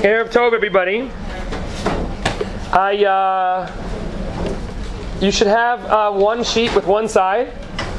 Erev Tov, everybody. You should have one sheet with one side.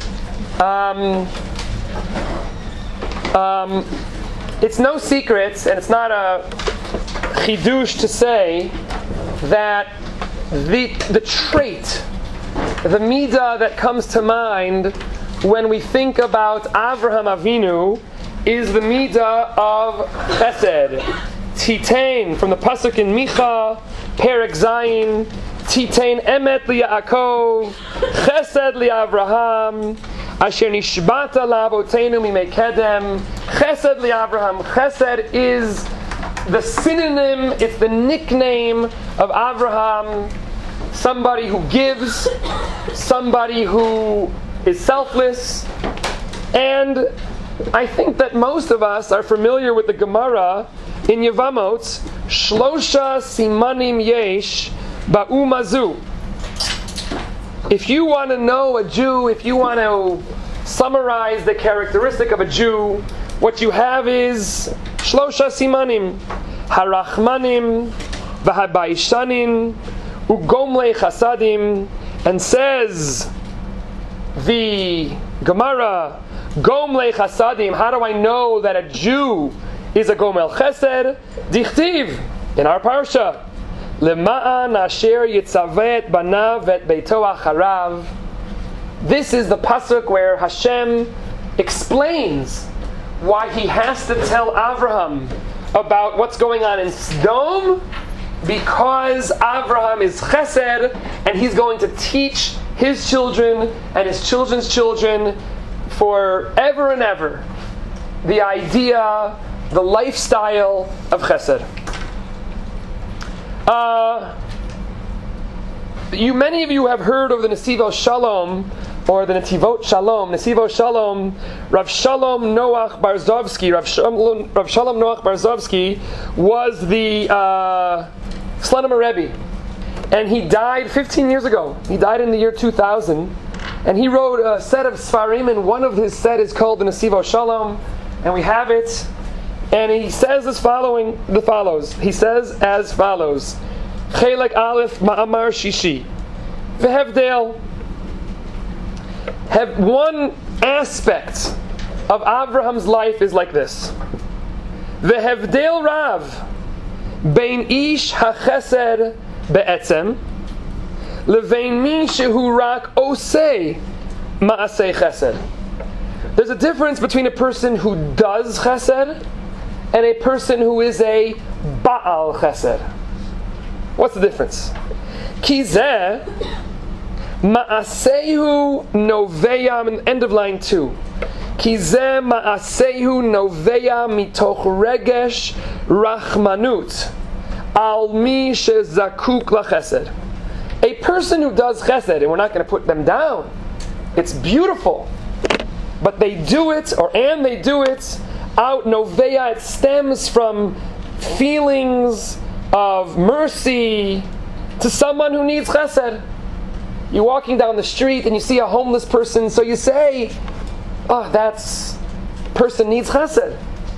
It's no secret, and it's not a chidush to say that the trait, the midah that comes to mind when we think about Avraham Avinu is the midah of chesed. Titain, from the pasuk in Micha, Perek Zayin, Titain emet liYaakov, chesed liAvraham, asher nishbata la'avotenu mimei kedem, chesed liAvraham. Chesed is the synonym, it's the nickname of Avraham, somebody who gives, somebody who is selfless. And I think that most of us are familiar with the Gemara in Yevamot, Shlosha Simanim Yesh Ba'umazu. If you want to know a Jew, if you want to summarize the characteristic of a Jew, what you have is Shlosha Simanim, Harachmanim, V'habaishanin, Ugomle Chasadim, and says the Gemara, Gomle Chasadim, how do I know that a Jew is a Gomel Chesed? Dichtiv, in our parsha, Lema'an asher yitzavet banav et beito acharav. This is the pasuk where Hashem explains why he has to tell Avraham about what's going on in Sodom, because Avraham is Chesed, and he's going to teach his children and his children's children forever and ever the idea, the lifestyle of Chesed. Many of you have heard of the Nesivos Shalom, or the Netivot Shalom. Nesivos Shalom, Rav Shalom Noach Barzovsky. Rav Shalom Noach Barzovsky was the Slonimer Rebbe, and he died 15 years ago. He died in the year 2000, and he wrote a set of Sfarim, and one of his set is called the Nesivos Shalom, and we have it. And he says as follows. He says as follows: Chelek Aleph Ma'amar Shishi. Vehevdel. Have one aspect of Abraham's life is like this. Vehevdel Rav Bein Ish HaChesed Be'etzem Levein Mi Shehu Rak Osei Ma'asei Chesed. There's a difference between a person who does Chesed and a person who is a Baal Chesed. What's the difference? Ki zeh ma'asehu noveya, end of line 2. Ki zeh ma'asehu noveya mitoch regesh rachmanut al mi shezakuk lachesed. A person who does Chesed, and we're not going to put them down, it's beautiful, but they do it out noveya, it stems from feelings of mercy to someone who needs Chesed. You're walking down the street and you see a homeless person, so you say, oh, that person needs Chesed.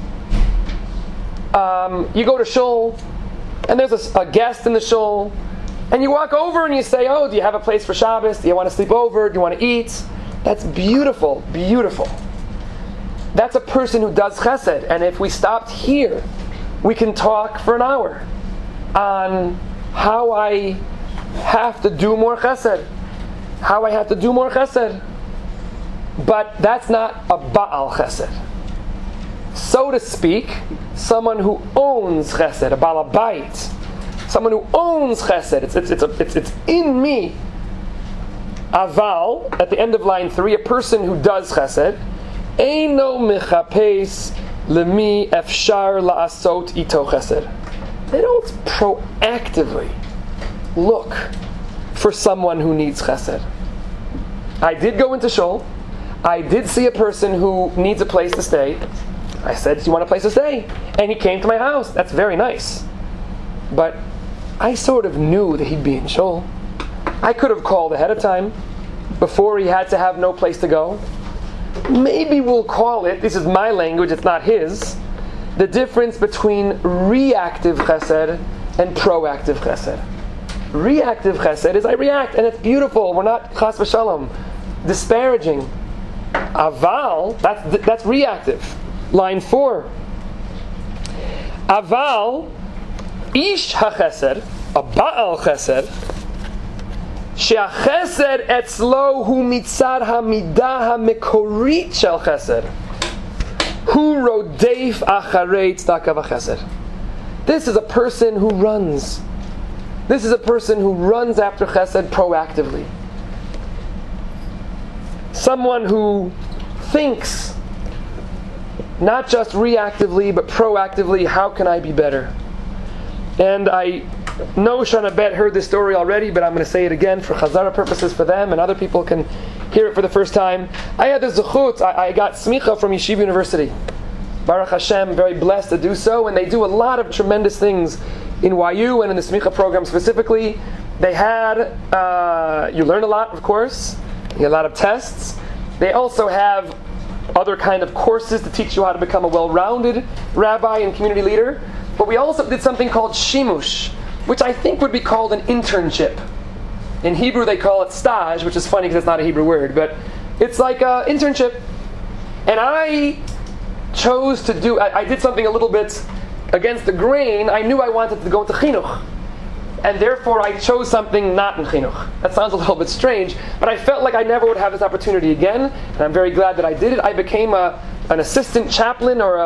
You go to shul, and there's a guest in the shul, and you walk over and you say, oh, do you have a place for Shabbos? Do you want to sleep over? Do you want to eat? That's beautiful, beautiful. That's a person who does Chesed. And if we stopped here, we can talk for an hour on how I have to do more Chesed. But that's not a Baal Chesed. So to speak, someone who owns Chesed, a Baal Bayit, someone who owns Chesed. It's in me. Aval, at the end of line 3, a person who does Chesed, Eino mechapes lemi efshar la'asot ito Chesed. They don't proactively look for someone who needs Chesed. I did go into shul. I did see a person who needs a place to stay. I said, do you want a place to stay? And he came to my house. That's very nice. But I sort of knew that he'd be in shul. I could have called ahead of time before he had to have no place to go. Maybe we'll call it, this is my language, it's not his, the difference between reactive chesed and proactive chesed. Reactive chesed is I react and it's beautiful. We're not chas v'shalom disparaging. Aval, that's reactive. Line 4. Aval, ish hachesed, a Baal chesed, she'achesed etzlo hu mitzad hamidah hamekorit shel chesed, hu rodeif acharei tzedakah v'chesed. This is a person who runs. This is a person who runs after chesed proactively. Someone who thinks not just reactively but proactively, how can I be better? And I know Shana Bet heard this story already, but I'm going to say it again for Chazara purposes for them, and other people can hear it for the first time. I had the zechut, I got smicha from Yeshiva University. Baruch Hashem, very blessed to do so, and they do a lot of tremendous things in YU and in the smicha program specifically. They had, you learn a lot, of course, you get a lot of tests. They also have other kind of courses to teach you how to become a well-rounded rabbi and community leader. But we also did something called shimush, which I think would be called an internship. In Hebrew they call it stage, which is funny because it's not a Hebrew word, but it's like an internship. And I chose to do, I did something a little bit against the grain. I knew I wanted to go into chinuch. And therefore I chose something not in chinuch. That sounds a little bit strange, but I felt like I never would have this opportunity again, and I'm very glad that I did it. I became an assistant chaplain, or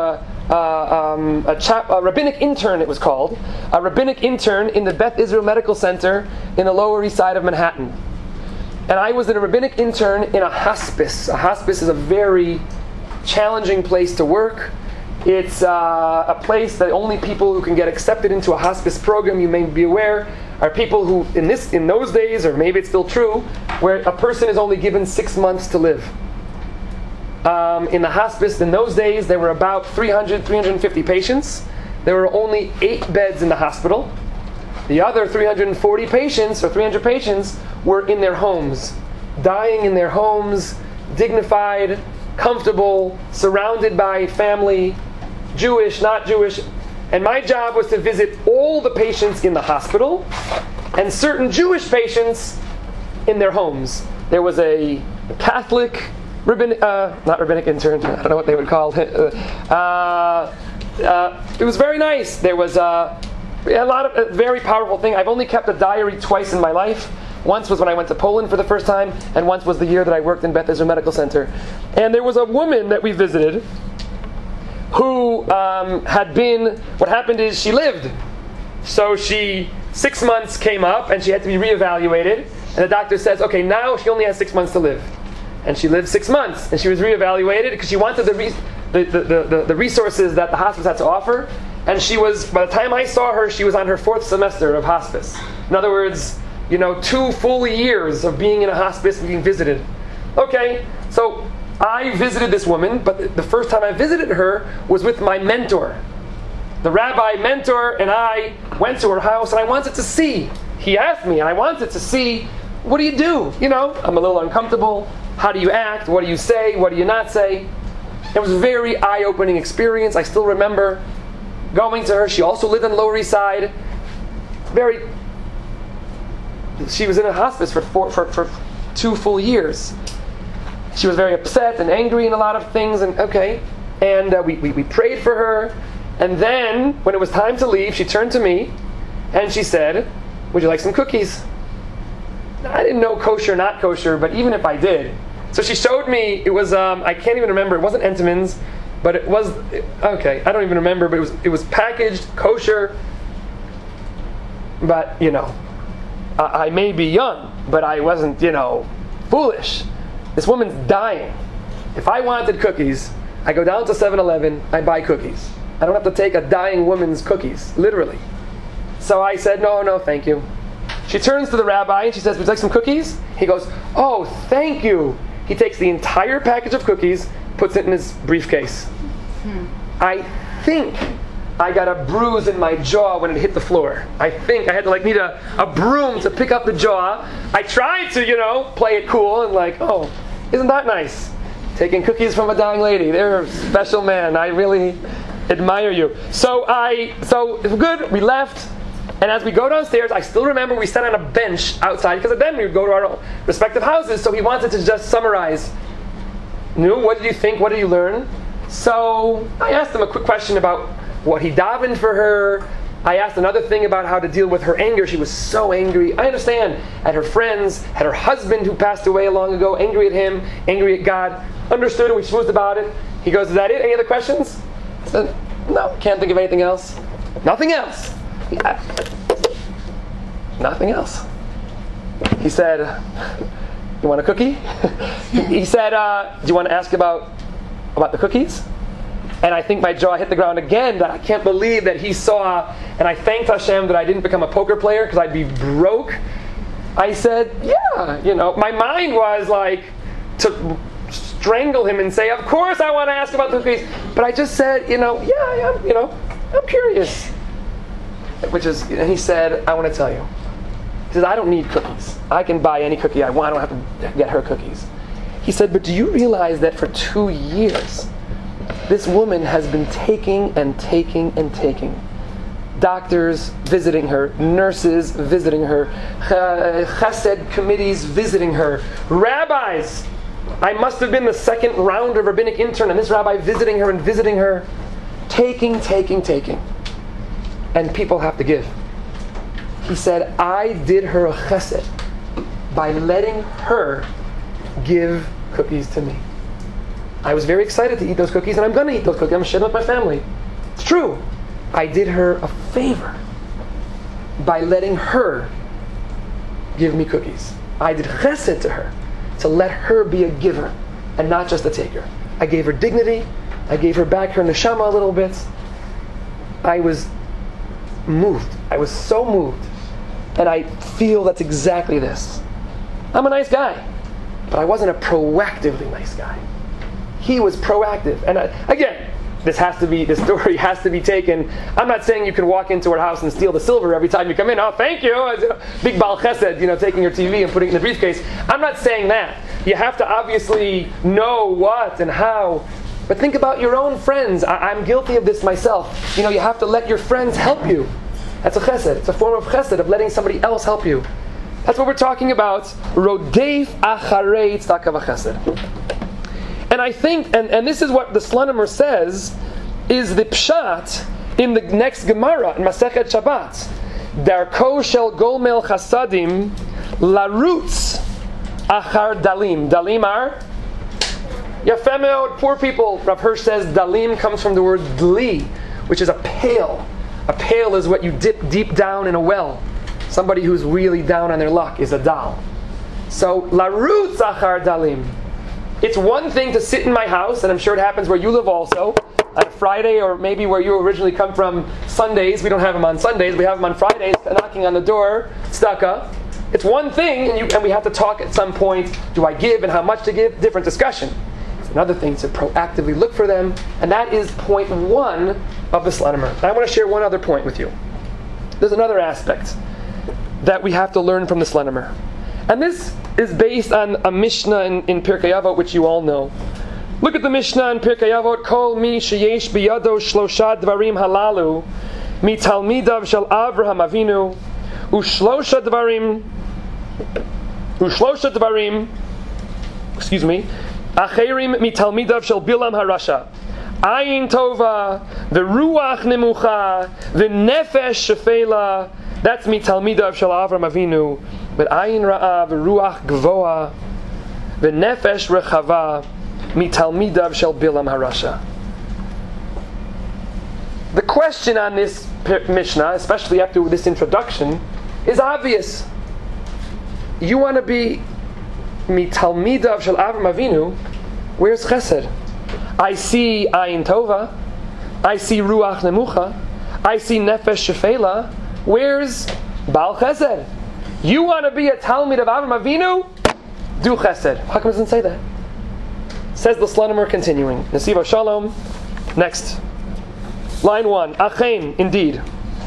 a rabbinic intern, it was called. A rabbinic intern in the Beth Israel Medical Center in the Lower East Side of Manhattan. And I was a rabbinic intern in a hospice. A hospice is a very challenging place to work. It's a place that only people who can get accepted into a hospice program, you may be aware, are people who, in those days, or maybe it's still true, where a person is only given 6 months to live. In the hospice, in those days, there were about 350 patients. There were only 8 beds in the hospital. The other 340 patients, or 300 patients, were in their homes, dying in their homes, dignified, comfortable, surrounded by family, Jewish, not Jewish. And my job was to visit all the patients in the hospital and certain Jewish patients in their homes. There was a Catholic not rabbinic intern, I don't know what they would call it. It was very nice. There was a very powerful thing. I've only kept a diary twice in my life. Once was when I went to Poland for the first time, and once was the year that I worked in Beth Israel Medical Center. And there was a woman that we visited who had been, what happened is she lived. So 6 months came up and she had to be reevaluated. And the doctor says, okay, now she only has 6 months to live. And she lived 6 months. And she was reevaluated because she wanted the resources that the hospice had to offer. And she was, by the time I saw her, she was on her 4th semester of hospice. In other words, 2 full years of being in a hospice and being visited. Okay, so I visited this woman, but the first time I visited her was with my mentor. The rabbi mentor and I went to her house, and I wanted to see. He asked me, and I wanted to see, what do you do? I'm a little uncomfortable. How do you act? What do you say? What do you not say? It was a very eye-opening experience. I still remember going to her. She also lived on the Lower East Side. She was in a hospice for 2 full years. She was very upset and angry in a lot of things, and we prayed for her. And then, when it was time to leave, she turned to me and she said, would you like some cookies? I didn't know kosher, not kosher, but even if I did. So she showed me, it was, I can't even remember, it wasn't Entenmann's, but it was, I don't even remember, but it was packaged kosher. But, I may be young, but I wasn't, foolish. This woman's dying. If I wanted cookies, I go down to 7-Eleven, I buy cookies. I don't have to take a dying woman's cookies, literally. So I said, no, thank you. She turns to the rabbi and she says, would you like some cookies? He goes, oh, thank you. He takes the entire package of cookies, puts it in his briefcase. I think I got a bruise in my jaw when it hit the floor. I think I had to need a broom to pick up the jaw. I tried to, play it cool and oh, isn't that nice? Taking cookies from a dying lady. They're a special man. I really admire you. So good, we left. And as we go downstairs, I still remember we sat on a bench outside, because then we would go to our respective houses, so he wanted to just summarize. What did you think? What did you learn? So I asked him a quick question about what he davened for her. I asked another thing about how to deal with her anger. She was so angry. I understand. At her friends, had her husband who passed away long ago, angry at him, angry at God. Understood, and we schmoozed about it. He goes, is that it? Any other questions? I said, no, can't think of anything else. Nothing else. Nothing else. He said, you want a cookie? He said, do you want to ask about the cookies? And I think my jaw hit the ground again, that I can't believe that he saw, and I thanked Hashem that I didn't become a poker player because I'd be broke. I said, yeah, my mind was like to strangle him and say, of course I want to ask about the cookies. But I just said, I'm curious. And he said, I want to tell you. He says, I don't need cookies. I can buy any cookie I want. I don't have to get her cookies. He said, but do you realize that for 2 years, this woman has been taking and taking and taking. Doctors visiting her, nurses visiting her, chesed committees visiting her, rabbis. I must have been the second round of rabbinic intern, and this rabbi visiting her, taking. And people have to give. He said, I did her a chesed by letting her give cookies to me. I was very excited to eat those cookies, and I'm going to eat those cookies. I'm sharing with my family. It's true. I did her a favor by letting her give me cookies. I did chesed to her to let her be a giver and not just a taker. I gave her dignity. I gave her back her neshama a little bit. I was moved. I was so moved. And I feel that's exactly this. I'm a nice guy, but I wasn't a proactively nice guy. He was proactive. And again, this story has to be taken. I'm not saying you can walk into her house and steal the silver every time you come in. Oh, thank you. Big Baal Chesed, taking your TV and putting it in the briefcase. I'm not saying that. You have to obviously know what and how. But think about your own friends. I'm guilty of this myself. You have to let your friends help you. That's a chesed. It's a form of chesed, of letting somebody else help you. That's what we're talking about. Rodeif acharei tzedakah v'chesed. And I think, and this is what the Slonimer says, is the pshat in the next Gemara in Masechet Shabbat. Darko shel golmel chasadim larutz achar dalim. Dalim are yafeh meod, poor people. Rav Hirsch says dalim comes from the word dli, which is a pail. A pail is what you dip deep down in a well. Somebody who's really down on their luck is a dal. So larutz achar dalim. It's one thing to sit in my house, and I'm sure it happens where you live also, on a Friday, or maybe where you originally come from, Sundays. We don't have them on Sundays, we have them on Fridays, knocking on the door, tzedakah. It's one thing, and we have to talk at some point, do I give and how much to give? Different discussion. It's another thing to proactively look for them, and that is point 1 of the Slonimer. I want to share one other point with you. There's another aspect that we have to learn from the Slonimer. And this is based on a Mishnah in Pirkei Avot, which you all know. Look at the Mishnah in Pirkei Avot. Kol mi sheyesh biyado shlosha dvarim halalu mitalmidav shel Avraham Avinu ushlosha dvarim acherim mitalmidav shel Bilam harasha ayin tova v'ruach nemucha v'nefesh shefela. That's mitalmidav shel Avraham Avinu. But ayin ra'ah v'ruach gvoa v'nefesh rechava mitalmidav shel Bilam harasha. The question on this Mishnah, especially after this introduction, is obvious. You want to be mitalmidav shel Avraham Avinu. Where's chesed? I see ayin tova. I see ruach nemucha. I see nefesh shefela. Where's Baal Chesed? You want to be a Talmid of Avraham Avinu? Do Chesed. How come it doesn't say that? Says the Slonimer continuing. Nesiva Shalom. Next. Line 1. Achein, indeed.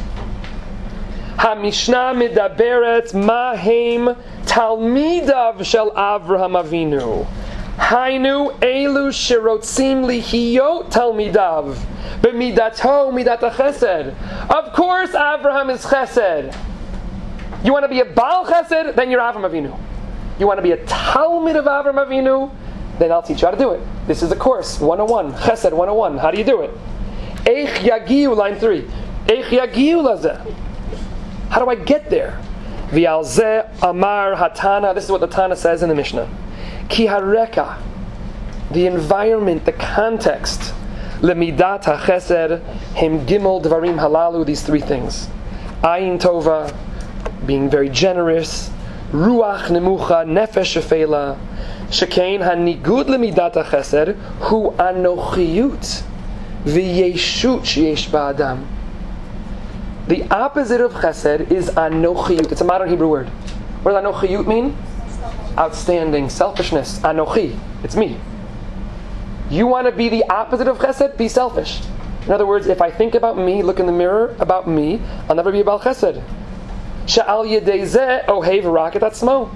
HaMishnah midaberet mahem Talmidav shel Avraham Avinu. Hainu elu shirotzim lihiyot talmidav b'midato midat chesed. Of course, Avraham is chesed. You want to be a Baal chesed? Then you're Avraham Avinu. You want to be a Talmid of Avraham Avinu? Then I'll teach you how to do it. This is the course, 101, Chesed 101. How do you do it? Eich yagiu, line 3. Eich yagiu lazeh. How do I get there? V'al zeh amar hatana. This is what the Tana says in the Mishnah. Ki hareka, the environment, the context, lemidat hachesed, him gimel dvarim halalu, these three things. Ayin tova, being very generous. Ruach nemucha, nefesh shefela. Shekain hanigud lemidat hachesed, hu anochiyut, v'yeshut sheyesh ba'adam. The opposite of chesed is anochiyut. It's a modern Hebrew word. What does anochiyut mean? Outstanding, selfishness. Anochi, it's me. You want to be the opposite of chesed? Be selfish. In other words, if I think about me, look in the mirror about me, I'll never be about chesed. Sha'al yedei zeh ohev raket atzmo.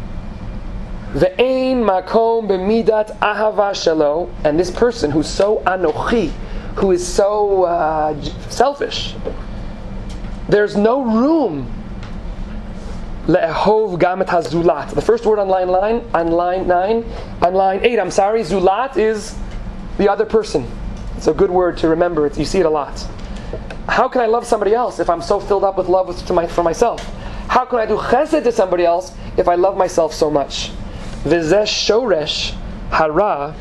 Ve'ein makom b'midat ahava shelo. And this person who's so anochi, who is so selfish, there's no room le'ehov gamet hazulat. The first word on line 8, zulat is the other person. It's a good word to remember. You see it a lot. How can I love somebody else if I'm so filled up with love for myself? How can I do chesed to somebody else if I love myself so much? V'zeh shoresh hara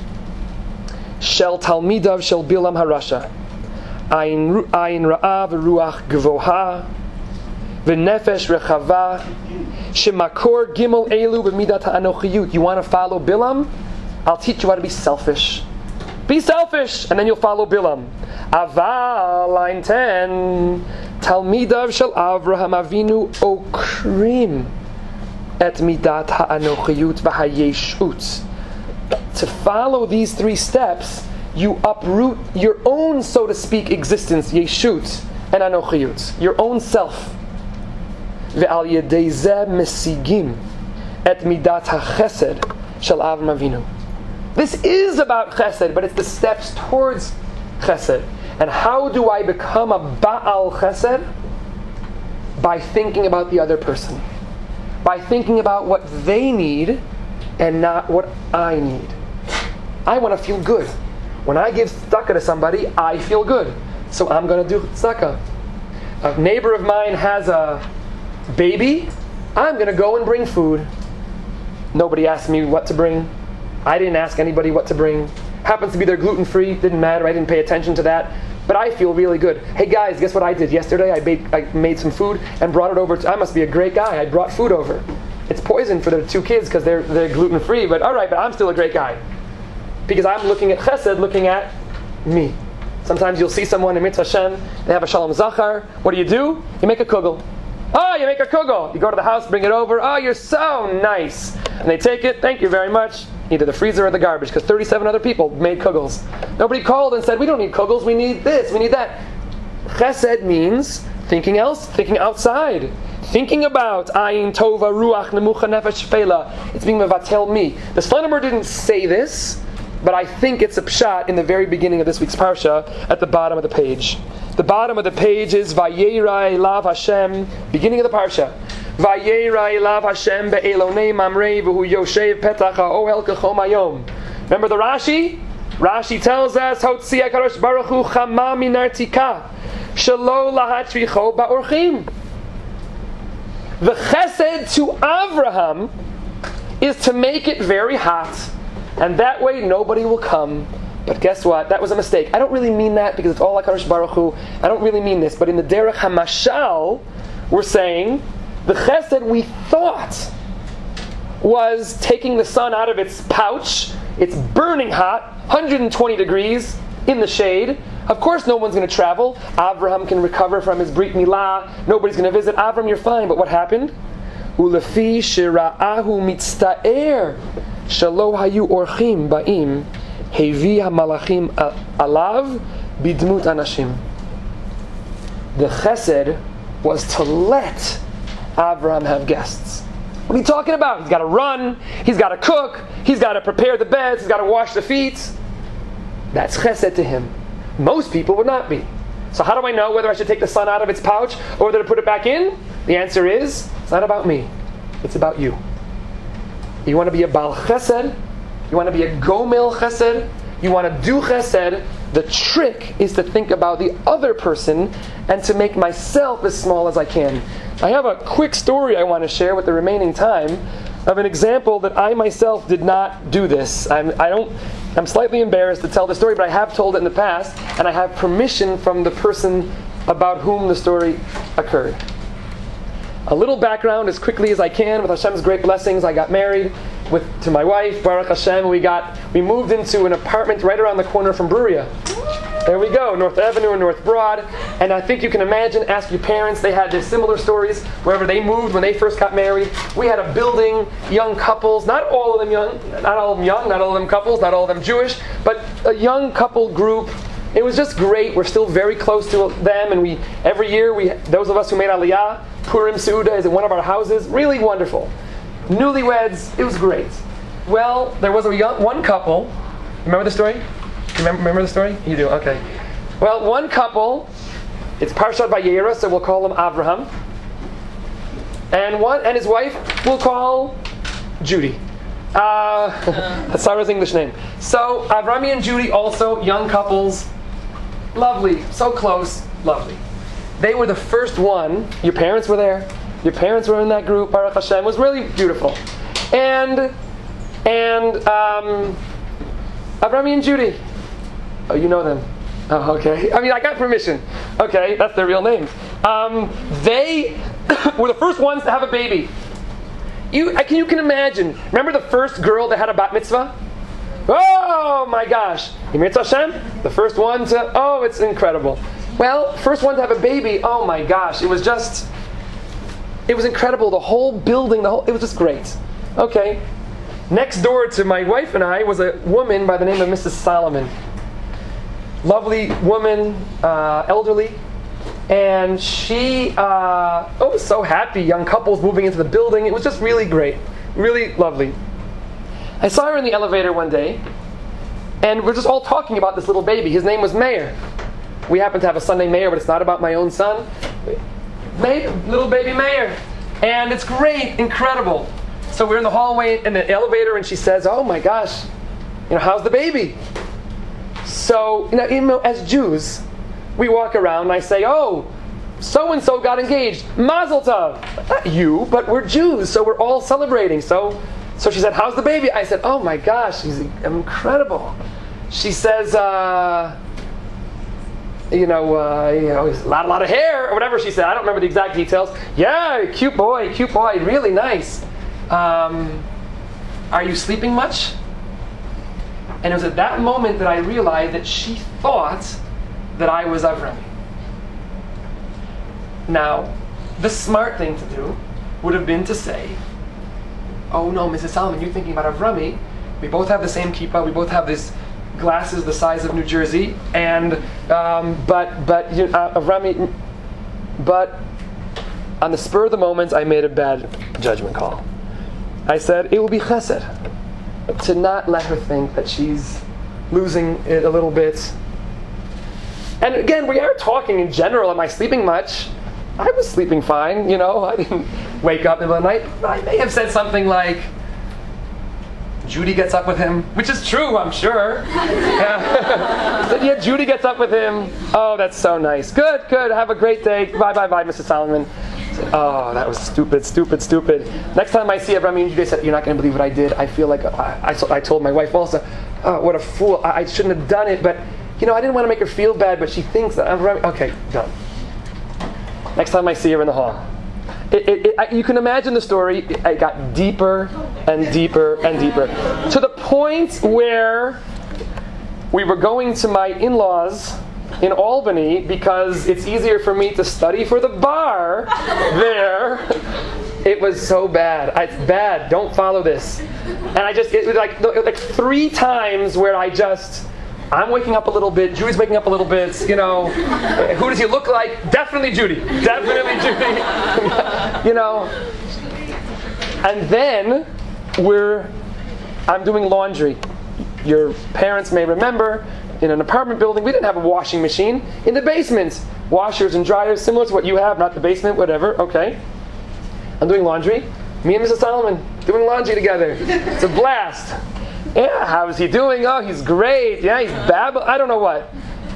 shel talmidav shel bilam harasha. Ayin ra'ah v'ruach gvoha v'nefesh rechava shemakor gimel elu b'midat ha'anochiyut. You want to follow Bilam? I'll teach you how to be selfish. Be selfish, and then you'll follow Bilam. Aval, line 10, Talmidav shel Avraham Avinu okrim et midat ha'anochiyut v'hayeshut. To follow these three steps, you uproot your own, so to speak, existence, yeshut and anochiyut, your own self. Ve'al yedei zeh mesigim et midat ha'chesed shel Avraham Avinu. This is about chesed, but it's the steps towards chesed. And how do I become a Baal chesed? By thinking about the other person. By thinking about what they need and not what I need. I want to feel good. When I give tzedakah to somebody, I feel good. So I'm going to do tzedakah. A neighbor of mine has a baby. I'm going to go and bring food. Nobody asked me what to bring. I didn't ask anybody what to bring. Happens to be they're gluten-free. Didn't matter. I didn't pay attention to that. But I feel really good. Hey guys, guess what I did yesterday? I made some food and brought it over. I must be a great guy. I brought food over. It's poison for the two kids because they're gluten-free. But all right, but I'm still a great guy. Because I'm looking at chesed, looking at me. Sometimes you'll see someone in Mitzvah Hashem, they have a Shalom Zachar. What do? You make a kugel. Oh, you make a kugel. You go to the house, bring it over. Oh, you're so nice. And they take it. Thank you very much. Either the freezer or the garbage, because 37 other people made kugels. Nobody called and said, we don't need kugels, we need this, we need that. Chesed means thinking else, thinking outside. Thinking about ayin tova, ruach, nemucha, nefesh, shefela. It's being mevatel me. The Slonimer didn't say this, but I think it's a pshat in the very beginning of this week's parsha, at the bottom of the page. The bottom of the page is Vayera elav Hashem, beginning of the parsha. Vayera elav Hashem be'elonei mamrei v'hu yoshev petach ha'ohel kechom hayom. Remember the Rashi? Rashi tells us, Hotzi HaKadosh Baruch Hu chama min artika shelo lahatricho ba'orchim. The chesed to Avraham is to make it very hot, and that way nobody will come. But guess what? That was a mistake. I don't really mean that because it's all HaKadosh Baruch Hu. I don't really mean this. But in the Derech HaMashal, we're saying the chesed we thought was taking the sun out of its pouch. It's burning hot, 120 degrees in the shade. Of course no one's going to travel. Avraham can recover from his Brit Milah. Nobody's going to visit. Avram, you're fine. But what happened? Ulefi shira'ahu mitzta'er shelo hayu orchim ba'im hevi hamalachim alav bidmut anashim. The chesed was to let Avraham have guests. What are you talking about? He's got to run, he's got to cook, He's got to prepare the beds. He's got to wash the feet. That's chesed to him. Most people would not be. So how do I know whether I should take the sun out of its pouch or whether to put it back in? The answer is, it's not about me. It's about you. You want to be a Baal Chesed? You want to be a Gomel Chesed? You want to do Chesed? The trick is to think about the other person and to make myself as small as I can. I have a quick story I want to share with the remaining time of an example that I myself did not do this. I'm slightly embarrassed to tell the story, but I have told it in the past, and I have permission from the person about whom the story occurred. A little background as quickly as I can. With Hashem's great blessings, I got married to my wife, Baruch Hashem. We moved into an apartment right around the corner from Bruria. There we go, North Avenue and North Broad. And I think you can imagine, ask your parents, they had their similar stories wherever they moved when they first got married. We had a building, young couples, not all of them young, not all of them couples, not all of them Jewish, but a young couple group. It was just great. We're still very close to them, and every year, those of us who made Aliyah, Purim Seudah is in one of our houses. Really wonderful. Newlyweds, it was great. Well, there was one couple. Remember the story? Remember the story? You do, okay. Well, one couple, it's Parshat Vayera, so we'll call him Avraham. And his wife we'll call Judy. That's Sarah's English name. So, Avrami and Judy, also young couples. Lovely, so close, lovely. They were the first one. Your parents were there. Your parents were in that group. Baruch Hashem. It was really beautiful. And Avrami and Judy. Oh, you know them. Oh, okay. I mean, I got permission. Okay, that's their real names. They were the first ones to have a baby. You can imagine. Remember the first girl that had a bat mitzvah? Oh my gosh. Yemir Hashem, the first one to, oh, it's incredible. Well, first one to have a baby, oh my gosh. It was incredible. The whole building, it was just great. Okay. Next door to my wife and I was a woman by the name of Mrs. Solomon. Lovely woman, elderly. And she was so happy, young couples moving into the building. It was just really great, really lovely. I saw her in the elevator one day, and we're just all talking about this little baby. His name was Meir. We happen to have a son named Meir, but it's not about my own son. Little baby Meir. And it's great, incredible. So we're in the hallway in the elevator, and she says, oh my gosh, how's the baby? So, as Jews, we walk around and I say, oh, so-and-so got engaged. Mazel tov. Not you, but we're Jews, so we're all celebrating. So she said, how's the baby? I said, oh my gosh, he's incredible. She says, he's a lot of hair, or whatever she said. I don't remember the exact details. Yeah, cute boy, really nice. Are you sleeping much? And it was at that moment that I realized that she thought that I was Avrami. Now, the smart thing to do would have been to say, oh no, Mrs. Solomon, you're thinking about Avrami. We both have the same kippah. We both have these glasses the size of New Jersey. And Avrami. But on the spur of the moment, I made a bad judgment call. I said it will be chesed to not let her think that she's losing it a little bit. And again, we are talking in general. Am I sleeping much? I was sleeping fine, I didn't wake up in the night. I may have said something like, Judy gets up with him, which is true, I'm sure. Yeah, Judy gets up with him. Oh, that's so nice. Good. Have a great day. Bye, Mrs. Solomon. Oh, that was stupid. Next time I see Avrami and Judy, I said, you're not going to believe what I did. I feel like I told my wife also, oh, what a fool. I shouldn't have done it, but I didn't want to make her feel bad, but she thinks that Avrami. Okay, done. Next time I see her in the hall. You can imagine the story. It got deeper and deeper and deeper. To the point where we were going to my in-laws in Albany because it's easier for me to study for the bar there. It was so bad. It's bad. Don't follow this. And it was like 3 times where I'm waking up a little bit, Judy's waking up a little bit, who does he look like? Definitely Judy. And then I'm doing laundry. Your parents may remember, in an apartment building, we didn't have a washing machine. In the basement, washers and dryers, similar to what you have, not the basement, whatever, okay. I'm doing laundry. Me and Mrs. Solomon doing laundry together. It's a blast. Yeah, how is he doing? Oh, he's great. Yeah, he's babbling. I don't know what.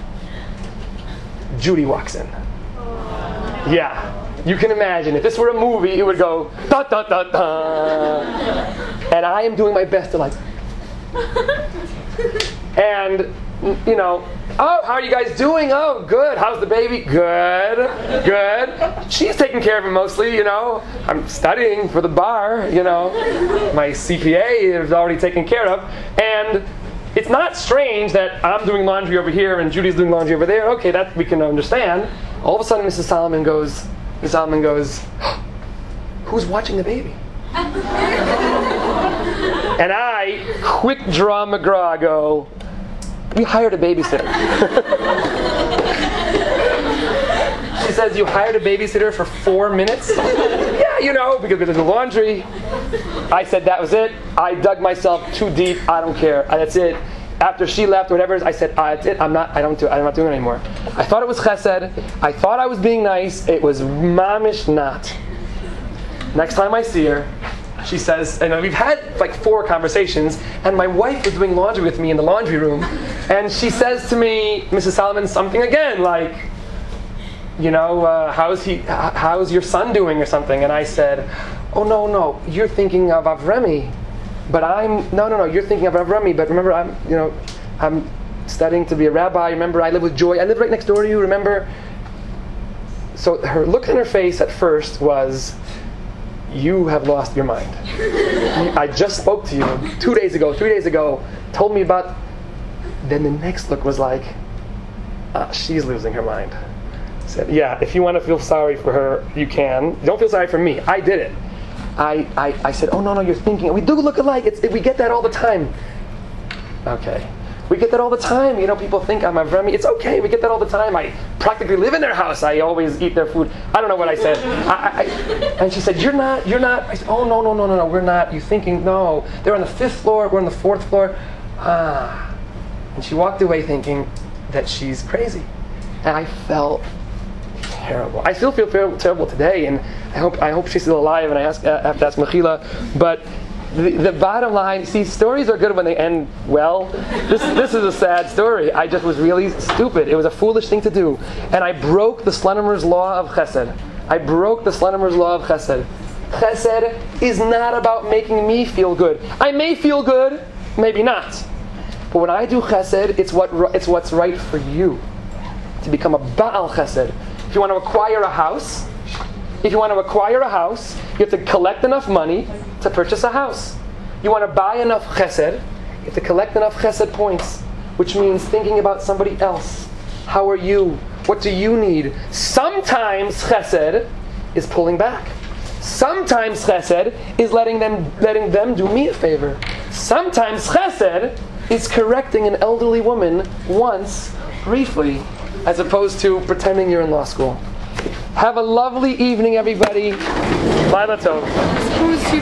Judy walks in. Yeah. You can imagine, if this were a movie, it would go, da da da da. And I am doing my best to like, and, you know, oh, how are you guys doing? Oh, good. How's the baby? Good, good. She's taking care of him mostly, you know. I'm studying for the bar, you know. My CPA is already taken care of. And it's not strange that I'm doing laundry over here and Judy's doing laundry over there. Okay, that we can understand. All of a sudden, Mrs. Solomon goes, who's watching the baby? And I, quick draw McGraw, go, we hired a babysitter. She says, you hired a babysitter for 4 minutes? Yeah, you know, because we did the laundry. I said that was it. I dug myself too deep. I don't care. That's it. After she left, whatever, I said, that's it. I'm not doing it anymore. I thought it was chesed. I thought I was being nice. It was mamish not. Next time I see her, she says, and we've had like 4 conversations, and my wife was doing laundry with me in the laundry room, and she says to me, Mrs. Solomon, something again, like, you know, how's your son doing or something? And I said, oh, no, you're thinking of Avremi. But no, you're thinking of Avrami, but remember, I'm studying to be a rabbi. Remember, I live with Joy. I live right next door to you, remember? So her look in her face at first was, you have lost your mind. I just spoke to you 2 days ago, 3 days ago, told me about... Then the next look was like, she's losing her mind. I said, yeah, if you want to feel sorry for her, you can. Don't feel sorry for me. I did it. I said, oh, no, you're thinking. We do look alike. We get that all the time. Okay. We get that all the time. You know, people think I'm Avremi. It's okay. We get that all the time. I practically live in their house. I always eat their food. I don't know what I said. And she said, you're not. I said, oh, no, we're not. You thinking, no. They're on the 5th floor. We're on the 4th floor. And she walked away thinking that she's crazy. And I felt terrible. I still feel terrible today, and I hope she's still alive, and I have to ask Mechila. But the bottom line, see, stories are good when they end well. This is a sad story. I just was really stupid. It was a foolish thing to do. And I broke the Slonimer's law of chesed. Chesed is not about making me feel good. I may feel good, maybe not. But when I do chesed, it's what's right for you. To become a Baal chesed. If you want to acquire a house, you have to collect enough money to purchase a house. You want to buy enough chesed, you have to collect enough chesed points, which means thinking about somebody else. How are you? What do you need? Sometimes chesed is pulling back. Sometimes chesed is letting them do me a favor. Sometimes chesed is correcting an elderly woman once, briefly, as opposed to pretending you're in law school. Have a lovely evening, everybody. Laila Tov.